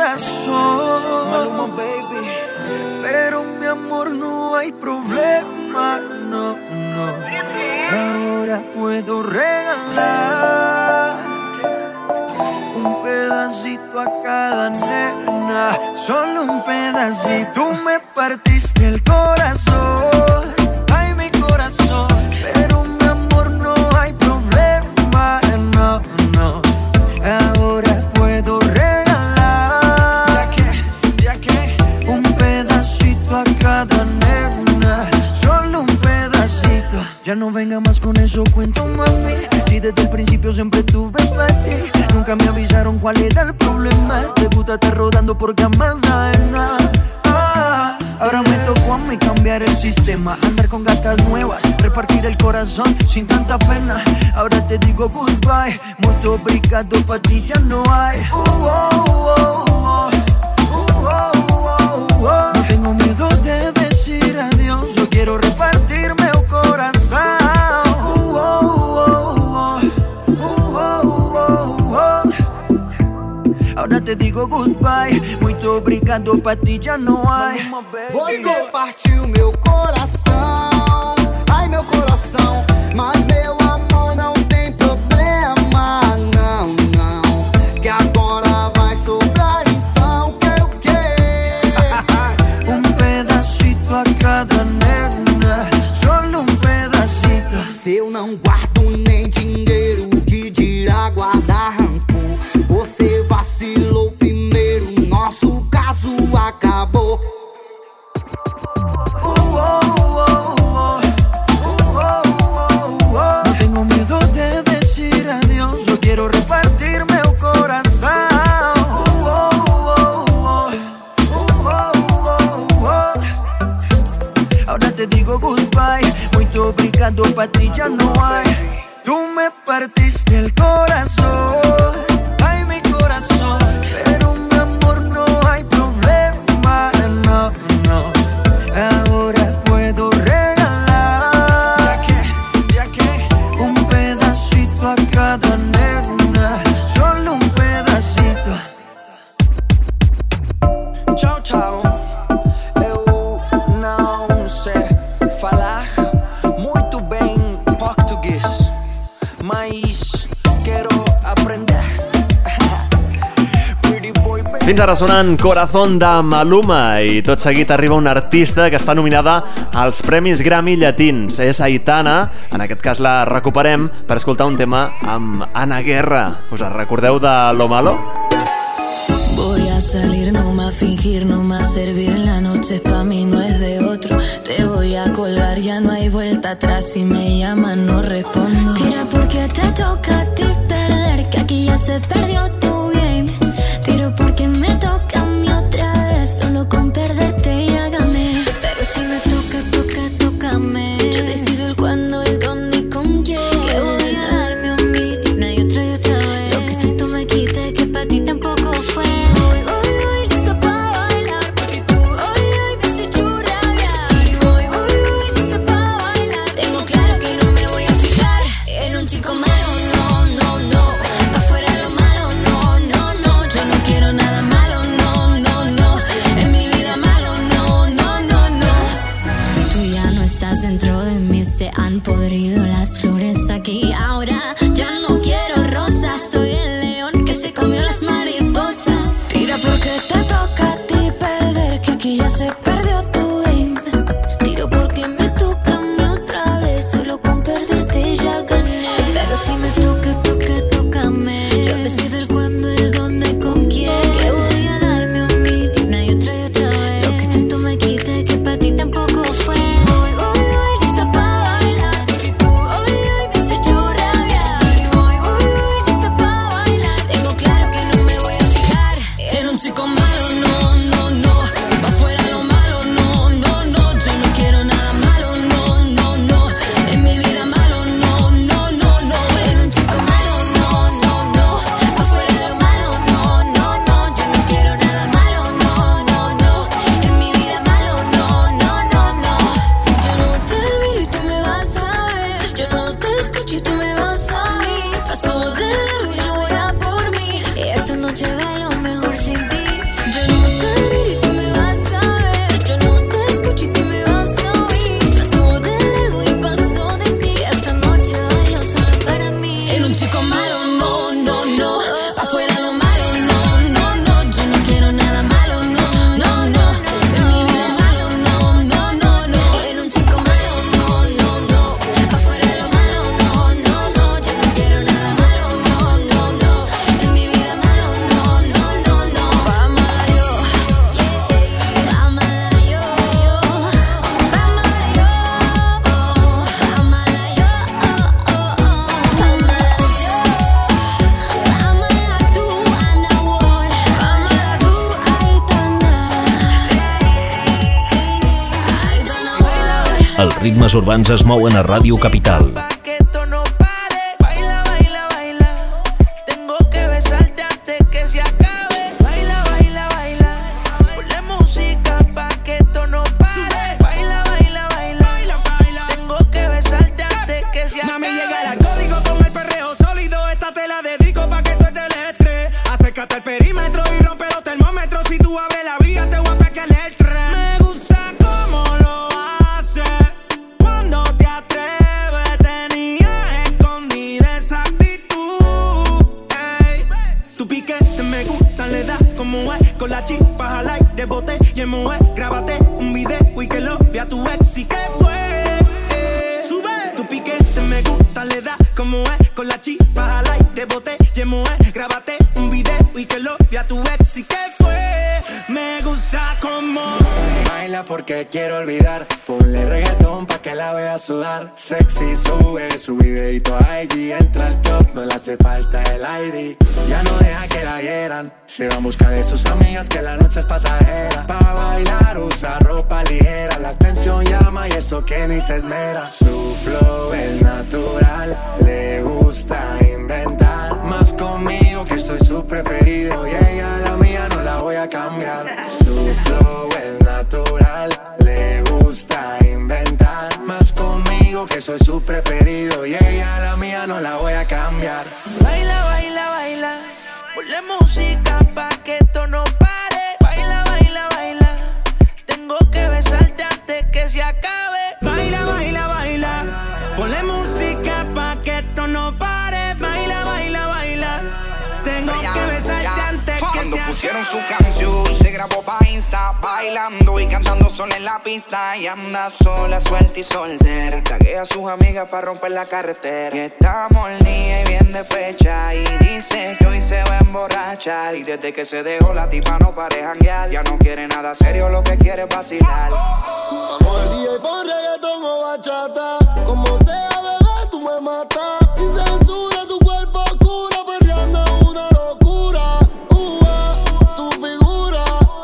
corazón, Maluma, baby. Pero mi amor no hay problema, no, no. Ahora puedo regalar un pedacito a cada nena, solo un pedacito. Tú me partiste el corazón, ay mi corazón. Pero mi amor no hay problema, no, no. Ahora puedo regalar, ya que, ya que, un pedacito a cada nena, solo un pedacito. Ya no venga me amas, con eso cuento, mami. Si desde el principio siempre tuve para ti, nunca me avisaron cuál era el problema. Te gusta estar rodando porque jamás sabes nada. Ah, ahora me tocó a mí cambiar el sistema, andar con gatas nuevas, repartir el corazón sin tanta pena. Ahora te digo goodbye, mucho obrigado, pa' ti ya no hay. Uh, oh, oh, oh. Uh, oh, oh, oh. No tengo miedo de decir adiós, yo quiero repartirme el corazón. Uh, oh, oh, oh. Uh, oh, oh, oh. Ahora te digo goodbye, muito obrigado, pa' ti já não há. Você partiu meu coração, ai meu coração, mas meu amor não tem problema, não, não, que agora vai sobrar, então quero o quê? Um pedacito a cada nena, solo um pedacito. Se eu não guardo nem dinheiro, que dirá guardar rancor? Você vacilou primeiro, nosso caso acabou. Uh, oh, oh, oh. Uh, oh, oh, oh. No tengo miedo de decir adiós, yo quiero repartirme el corazón. Uh, oh, oh, oh. Uh, oh, oh, oh. Ahora te digo goodbye, muito obrigado, pa' ti ya no hay. Tú me partiste el corazón, ay mi corazón, pero mi amor no hay problema, no, no. Ahora puedo regalar, ¿ya qué? ¿Ya qué? Un pedacito a cada nena, solo un pedacito. Tchau, tchau. Eu não sei falar muito bem português, mas quero aprender. Fins ara sonant Corazón de Maluma, i tot seguit arriba una artista que està nominada als Premis Grammy Llatins. És Aitana, en aquest cas la recuperem per escoltar un tema amb Ana Guerra. Us en recordeu de Lo Malo? Voy a salir, no más fingir, no más servir. La noche pa' mí no es de otro. Te voy a colgar, ya no hay vuelta atrás. Si me llaman no respondo. Tira porque te toca a ti perder, que aquí ya se perdió tu game. Tiro porque me toca a mí otra vez, solo con perderte ya gané. Pero si me toca, toca, tócame. Yo decido el cuándo, el dónde y con quién. Que voy a darme a mí de una y otra y otra vez. Lo que tanto me quita, que pa' ti tampoco fue. Hoy, hoy, hoy, lista pa' bailar, porque tú hoy, hoy me has hecho rabiar. Y voy, hoy, hoy, lista pa' bailar. Tengo claro que no me voy a fijar en un chico malo, no, no, no. Afuera lo malo, no, no, no. Yo no quiero nada malo, no, no, no. En mi vida malo, no, no, no, no. Tú ya no estás dentro de mí, se han podrido las flores aquí. Ahora ya no quiero rosas, soy el león que se comió las mariposas. Tira porque te toca a ti perder, que aquí ya se perdió tu game. Tiro porque me toca a mí otra vez, solo con perderte ya gané. Pero si me toca, toca, tócame. Yo decido el cuándo, el dónde, con quién. Que voy a darme a mí de una y otra y otra vez. Lo que tanto me quita, que pa' ti tampoco fue. Hoy, hoy, hoy, lista pa' bailar, porque tú hoy, hoy me has hecho rabiar. Y hoy, hoy, hoy, lista pa' bailar. Tengo claro que no me voy a fijar en un chico malo, no, no, no. Pa' fuera lo malo, no, no, no. Yo no quiero nada malo, no, no, no. En mi vida malo, no, no, no, no. En un chico malo, no, no, no. Pa' fuera lo malo, no, no, no. Yo no quiero nada malo, no, no, no. En mi vida malo, no, no, no, no. Yo no te miro y tú me vas a ver, yo no te escucho y tú me vas a oír. Paso de largo y yo voy a por mí, y esta noche bailo mejor sin ti. Yo no te Els ritmes urbans es mouen a Ràdio Capital. Que esto no pare. Baila, baila, baila. Tengo que besarte antes que se acabe. Baila, baila, baila. Ponle música pa' que esto no pare. Baila, baila, baila. Tengo que besarte antes que se acabe. Mami, llega el código con el perreo sólido. Esta te la dedico pa' que suelte el estrés. Acércate al perímetro y rompe los termómetros. Si tú abres la vía te voy a pegar el tren. Me gusta cómo lo hace. Cuando te atreves tenía escondida esa actitud. Ey. Tu piquete me gusta, le da como es. Con la chispa al aire, bote y en moe. Grábate un video y que lo vea tu ex. ¿Y qué fue? Eh. Sube. Tu piquete me gusta, le da como es. Con la chispa al aire, bote y en moe. Grábate un video y que lo vea tu ex. ¿Y qué fue? Me gusta como baila porque quiero olvidar. Ponle reggaetón pa' que la vea sudar. Sexy sube su videito a I G. Entra al top, no le hace falta el I D. Ya no deja que la hieran. Se va en busca de sus amigas que la noche es pasajera. Pa' bailar usa ropa ligera. La atención llama y eso que ni se esmera. Su flow es natural. Le gusta inventar. Más conmigo que soy su preferido. Y ella la mía no la voy a cambiar. Su flow es natural. Le gusta inventar. Más conmigo que soy su preferido. Y ella la mía no la voy a cambiar. Baila, baila, baila. Ponle música pa' que esto no pare. Baila, baila, baila. Tengo que besarte antes que se acabe. baila, baila, baila. Ponle música pa' que esto no pare. Baila, baila, baila. Tengo que besarte antes que Cuando se pusieron acabe. su canción, se grabó pa' Insta, bailando y cantando sola en la pista. Y anda sola, suelta y soltera. Taguea a sus amigas pa' romper la carretera. Y está molida y bien despecha. Y dice que hoy se va a emborrachar. Y desde que se dejó la tipa no pare janguear. Ya no quiere nada serio, lo que quiere es vacilar. Vamos al día y pon reggaetón o bachata. Como sea, bebé, tú me matas. Sin censura, tu cuerpo oscuro, perreando una locura. Ua, tu figura,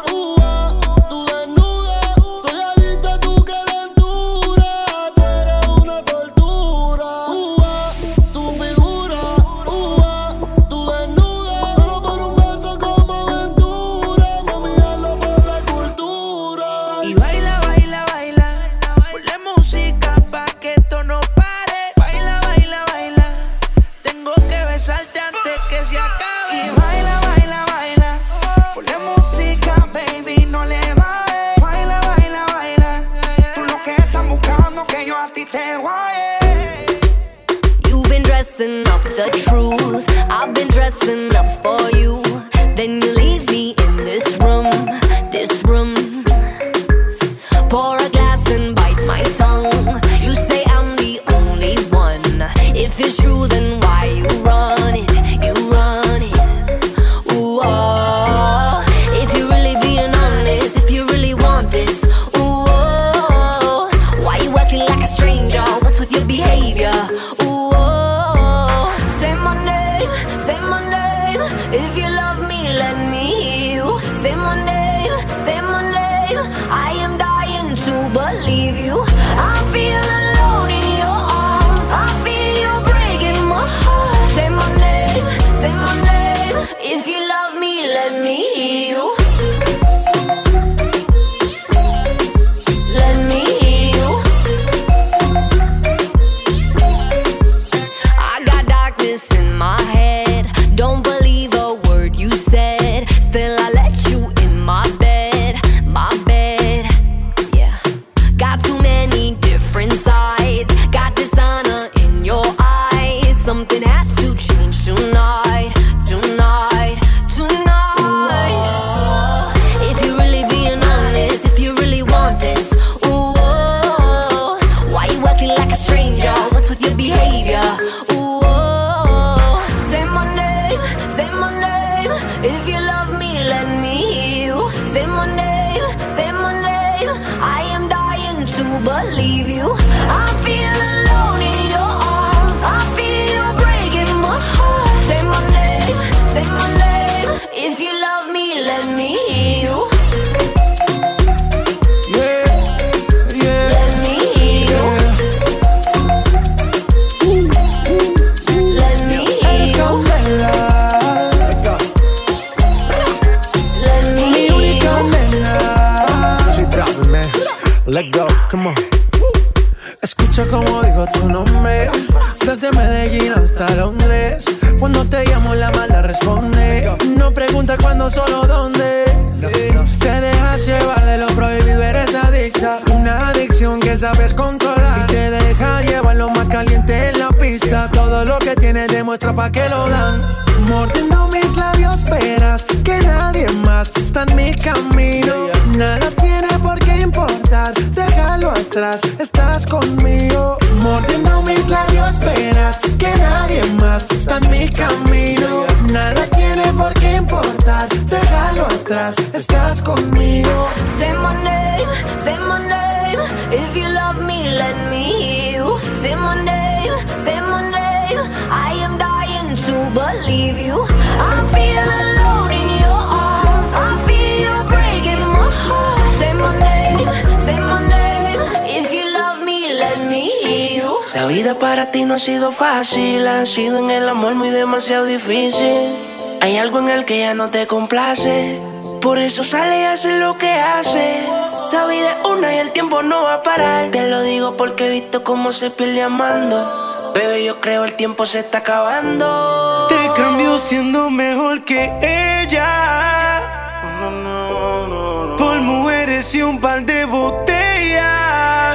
ua, tu desnuda. Soy adicta a tu calentura. Tú eres una tortura. Ua, tu figura, ua, tu desnuda. Solo por un beso como aventura. Mami, hazlo por la cultura. Y baila, baila, baila. Ponle música pa' que esto no pare. Baila, baila, baila. Tengo que besarte antes que se acabe. Y baila, baila, baila. Ponle música, baby, no le bajes. Baila, baila, baila. Tú lo que estás buscando que yo a ti te guaye. You've been dressing up the truth. I've been dressing up for you. Then you leave me in this room, this room. Pour a glass and bite my tongue. You say I'm the only one. If it's true, then why you run it? You run it. Ooh, oh. If you're really being honest, if you really want this, ooh, oh. Why you acting like a stranger? What's with your behavior? Ooh, oh. Say my name, say my name. If you love me, let me Let's go, come on. Escucha como digo tu nombre, desde Medellín hasta Londres. Cuando te llamo la mala responde. No pregunta cuándo, solo dónde. Te dejas llevar de lo prohibido, eres adicta. Una adicción que sabes controlar. Y te deja llevar lo más caliente en la pista. Todo lo que tienes demuestra pa' que lo dan. Mordiendo mis labios esperas que nadie más está en mi camino. Nada tiene por qué importar, déjalo atrás, estás conmigo. Mordiendo mis labios esperas que nadie más está en mi camino. Nada tiene por qué importar, déjalo atrás, estás conmigo. Say my name, say my name. If you love me, let me heal. Say my name, say my name. I am dying to believe you. I feel alone in your arms. I feel you breaking my heart. Say my name, say my name. If you love me, let me heal. La vida para ti no ha sido fácil, ha sido en el amor muy demasiado difícil. Hay algo en el que ya no te complace, por eso sale y hace lo que hace. La vida es una y el tiempo no va a parar. Te lo digo porque he visto cómo se pierde amando. Bebé, yo creo el tiempo se está acabando. Te cambio siendo mejor que ella, por mujeres y un par de botellas,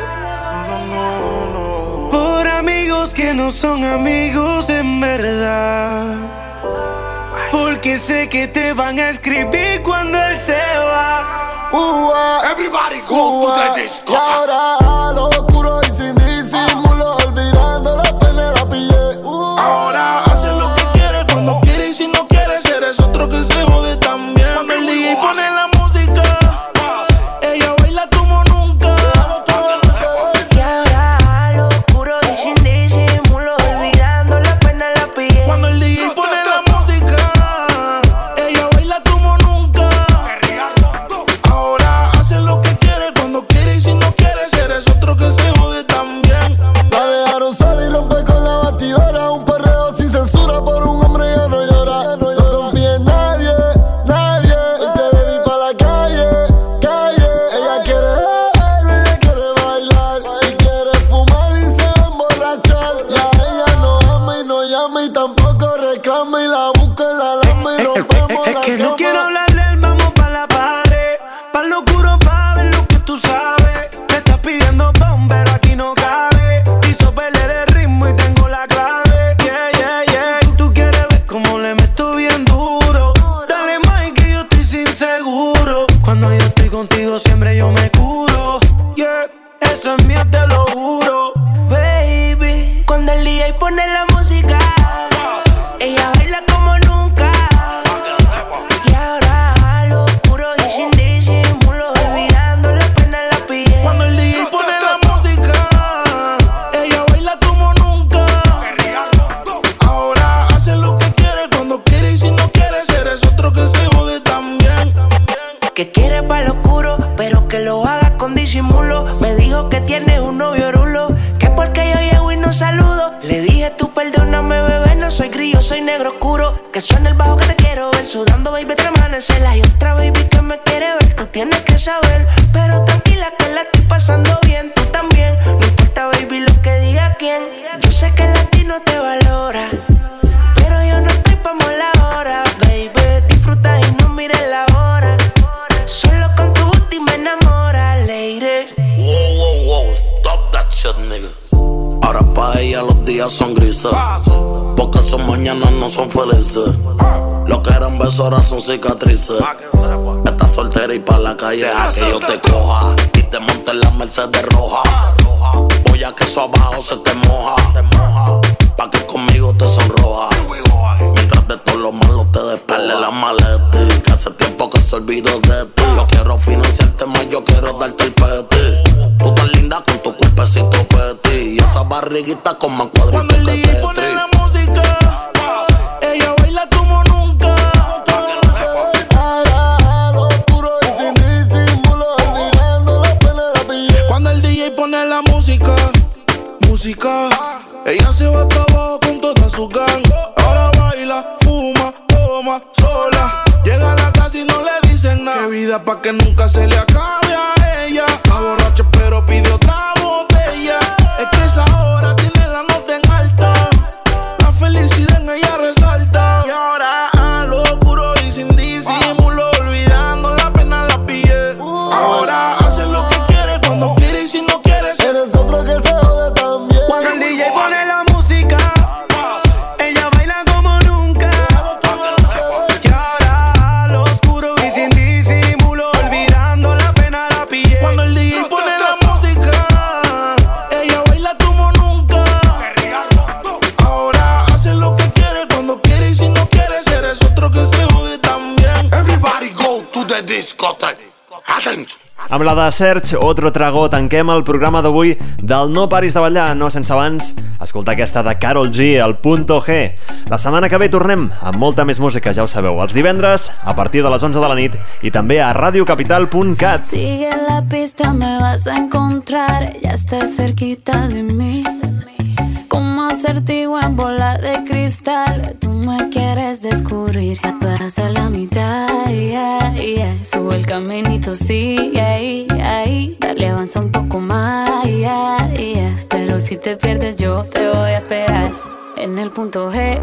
por amigos que no son amigos en verdad, porque sé que te van a escribir cuando él se va. Uh, uh, Everybody go uh, to the disco. Y ahora a lo oscuro y sin disimulo, olvidando la pena la pillé. Uh, Ahora haces lo que quieres cuando quieres y si no quieres eres otro que se jode también. Cuando el D J pone la música, ella baila como nunca. Y ahora a lo oscuro y sin disimulo, olvidando la pena la pillé. Cuando el D J pone la música, ella baila como nunca. Ahora haces lo que quieres cuando quieres y si no quieres eres otro que se jode también. La dejaron sola y rompe con la batidora. Un perreo sin censura por un hombre ya no llora. No confía en nadie, nadie. Y se ve pa' la calle, calle. Ella quiere bailar, ella quiere bailar. Y quiere fumar y se va a emborrachar. Ya ella no ama y no llama y tampoco reclama. Y la busca en la lama y rompemos Es la que cama. no quiero hablarle, vamos pa' la pared, pa' lo oscuro pa' ver lo que tú sabes. Me estás pidiendo pon, pero aquí no cabe. Hizo perder el ritmo y tengo la clave. Yeah, yeah, yeah. Tú quieres ver cómo le meto bien duro. Dale más que yo estoy sin seguro. Cuando yo estoy contigo siempre yo me curo. Yeah, eso es mío, te lo juro. Baby, cuando el D J pone la música, ella baila como nunca. Y ahora a lo oscuro y sin disimulo, olvidando la pena la pillé. Cuando el D J pone la música, ella baila como nunca. Ahora hace lo que quiere cuando quiere y si no quieres eres otro que se jode también. Que quiere pa' lo oscuro, pero que lo haga con disimulo. Me dijo que tiene un novio rulo, que porque yo llego y no saludo. Le dije tú perdóname bebé, no soy grillo, soy negro oscuro. Que suena el bajo que te quiero ver, sudando baby te amanecer. Hay otra baby que me quiere ver, tú tienes que saber. Pero tranquila que la estoy pasando bien, tú también. No importa baby lo que diga quién. Yo sé que el latino te valora, pero yo no estoy pa' mola ahora. Baby, disfruta y no mires la hora. Solo con tu booty me enamora, lady. Wow, wow, wow, stop that shit, nigga. Ahora pa' ella los días son grises, porque son mañanas no son felices. Lo que eran besos ahora son cicatrices. Estás soltera y pa' la calle a que yo te coja y te monte en la Mercedes roja. Voy a que eso abajo se te moja, pa' que conmigo te sonroja. Mientras de todo lo malo te despele la maleta, que hace tiempo que se olvidó de ti. Yo quiero financiarte más, yo quiero darte el peti. Tú tan linda con tu cuerpecito peti y esa barriguita con más cuadritos que Tetris. Cuando el D J pone la música, ella baila como nunca. Ahora a lo oscuro y sin disimulo, olvidando la pena la pillé. Cuando el D J pone la música, música, ella se va hasta abajo con toda su gang. Ahora baila, fuma, toma, sola. Llega a la casa y no le dicen nada. Qué vida pa' que nunca se le acabe a ella. Está borracha pero discoteca. Atenció. Amb la de Serge, Otro Trago, tanquem el programa d'avui del No Paris de Ballar, no sense abans escoltar aquesta de Karol G, el Punto G. La setmana que ve tornem amb molta més música, ja ho sabeu, els divendres a partir de les onze de la nit i també a radio capital punt cat. Sigue la pista, me vas a encontrar, ya estás cerquita de mí. Como acertijo en bola de cristal, tú me quieres descubrir, ya pasaste la mitad, yeah, yeah. Sube el caminito, sigue ahí, ahí, dale avanza un poco más, yeah, yeah. Pero si te pierdes yo te voy a esperar en el punto G.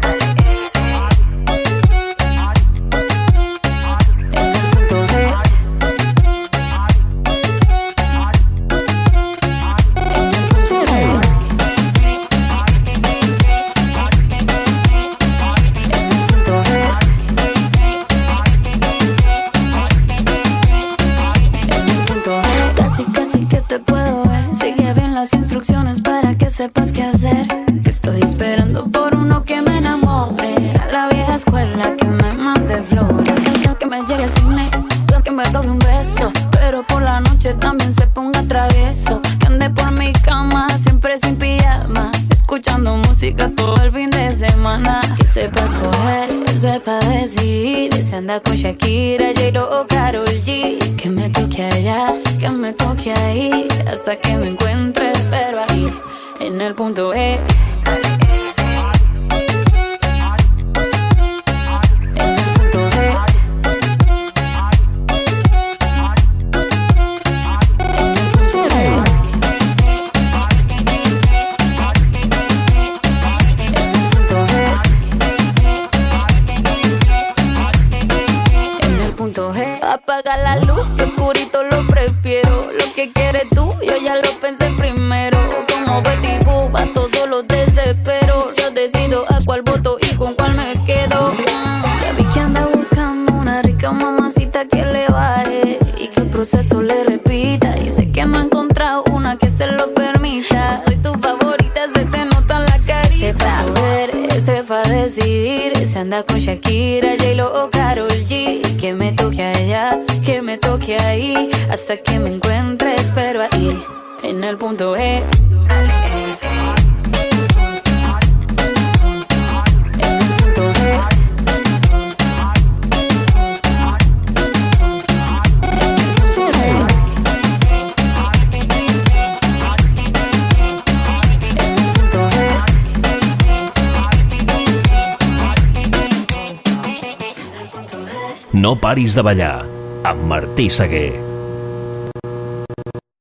Sepas qué hacer, que estoy esperando por uno que me enamore. A la vieja escuela que me mande flores, que me llegue al cine, que me robe un beso, pero por la noche también se ponga travieso. Que ande por mi cama siempre sin pijama, escuchando música todo el fin de semana. Que sepa escoger, que sepa decidir, se anda con Shakira, J-Lo o Karol G. Que me toque allá, que me toque ahí, hasta que me encuentre, espero ahí en el punto E. Apaga la luz, que oscurito lo prefiero. Lo que quieres tú, yo ya lo pensé primero. Como Betty Boop, a todos los desespero. Yo decido a cuál voto y con cuál me quedo. mm, Ya vi que anda buscando una rica mamacita que le baje y que el proceso le repita. Y sé que no ha encontrado una que se lo permita. Soy tu favorita, se te nota en la carita. Sepa ver, sepa decidir, se anda con Shakira, J-Lo o Karol G. Que me toque allá, que me toque ahí, hasta que me encuentre, espero ahí en el punto E. No paris de ballar, amb Martí Seguer.